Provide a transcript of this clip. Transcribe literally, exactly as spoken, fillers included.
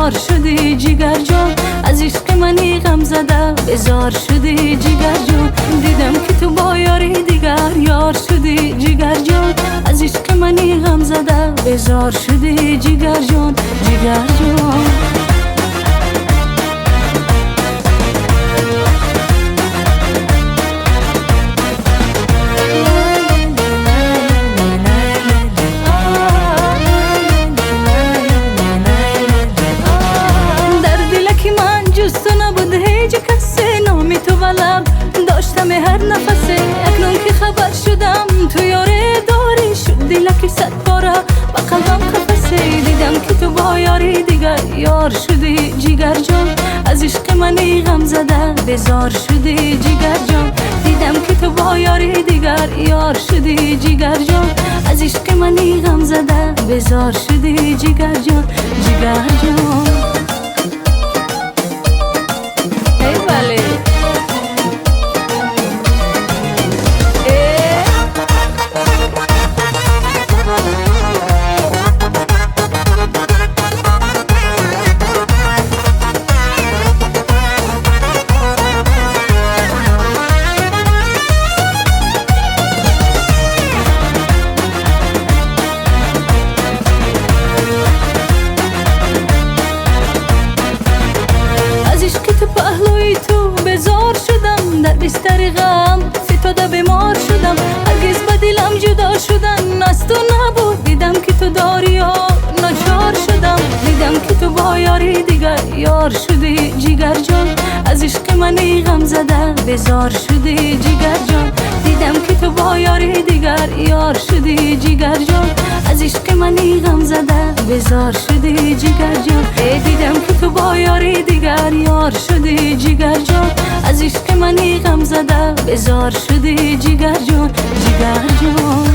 یار شدی جیگر جان، از عشق منی غم زده بزار شدی جیگر جان. دیدم که تو با یاری دیگر یار شدی جیگر جان، از عشق منی غم زده بزار شدی جیگر جان، جیگر جان. داشتم هر نفسه اکنون که خبر شدم تو یاره داری، شد دلکی صد باره با قلبم قفسه. دیدم که تو با یاری دیگر یار شدی جیگر جان، از عشق منی غم زده بزار شدی جیگر جان. دیدم که تو با یاری دیگر یار شدی جیگر جان، از عشق منی غم زده بزار شدی جیگر جان، جیگر جان. ای بله تو بزار شدم، در بستر غم فتاده بیمار شدم. هرگز به دلم جدا شدن از تو نبود، دیدم که تو داری ها ناچار شدم. دیدم که تو با یاری دیگر یار شدی جیگر جان، از عشق منی غم زده بزار شدی جیگر جان. دیدم که تو با یاری دیگر یار شدی جیگر جان، از عشق منی غم زده بزار شدی جیگر جان. دیدم که تو با یاری دیگر یار شدی جیگر جان، از عشق منی غم زده بزار شدی جیگر جان، جیگر جان.